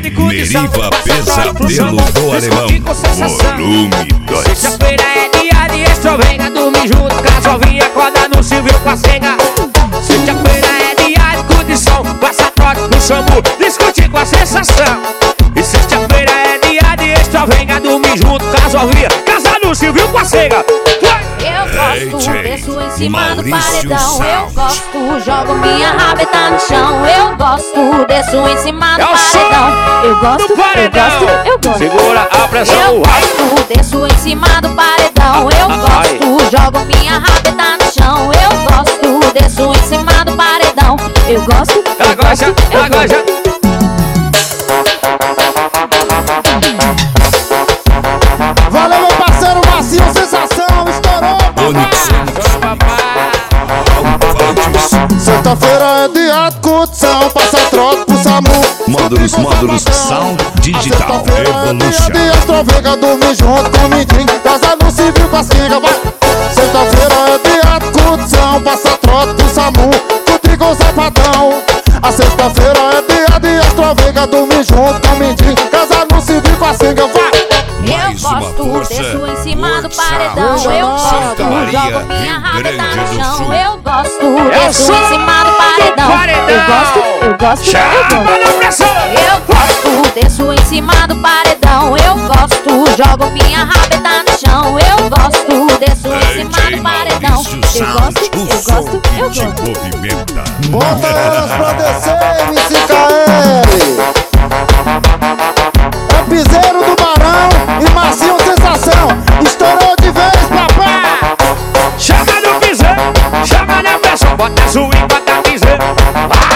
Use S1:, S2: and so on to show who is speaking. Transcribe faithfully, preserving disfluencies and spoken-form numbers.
S1: Meriva Pesadelo do Alemão, volume dois.
S2: Sexta-feira é dia de extrovenga, dormir junto, casovinha, acorda no civil com a senga. Sexta-feira é dia de condição, passa trote no chambu, discutir com a sensação. E sexta-feira é dia de extrovenga, dormir junto, casovinha, casa no civil com a senga.
S3: Eu gosto, desço em cima do paredão. Eu gosto, jogo minha rabeta no chão. Eu gosto, desço em cima do paredão. Eu gosto, eu gosto, eu gosto.
S2: Segura a pressão.
S3: Eu gosto, desço em cima do paredão. Eu gosto, jogo minha rabeta no chão. Eu gosto, desço em cima do paredão. Eu gosto, eu gosto, eu gosto.
S4: Valeu, meu parceiro Macio, sensação, estourou. Sexta-feira é dia de curtição, passa trote pro SAMU.
S1: Módulos, módulos, sound digital, evolution.
S4: É dia de extrovenga, dormir junto com o mindinho, casa no civil com a singa, vai. Sexta-feira é dia de curtição, passa trote pro SAMU, curtir com o sapatão. A sexta-feira é dia de extrovenga, dormir junto com o mindinho, casa no civil com a singa, vai.
S3: Eu gosto, desço em cima do paredão. Eu gosto, jogo minha rabeta no chão. Eu gosto, desço em cima do paredão. Eu gosto, eu gosto, eu gosto. Eu gosto, desço em cima do paredão. Eu gosto, jogo minha rabeta no chão. Eu gosto, desço em cima do paredão. Eu gosto, eu gosto, eu gosto.
S4: Bota elas pra descer, M C K L. É piseiro do Barão e Macio sensação. Estourou de vez, papai.
S2: Chama no piseiro, chama na pressão, bota swing, bota piseiro.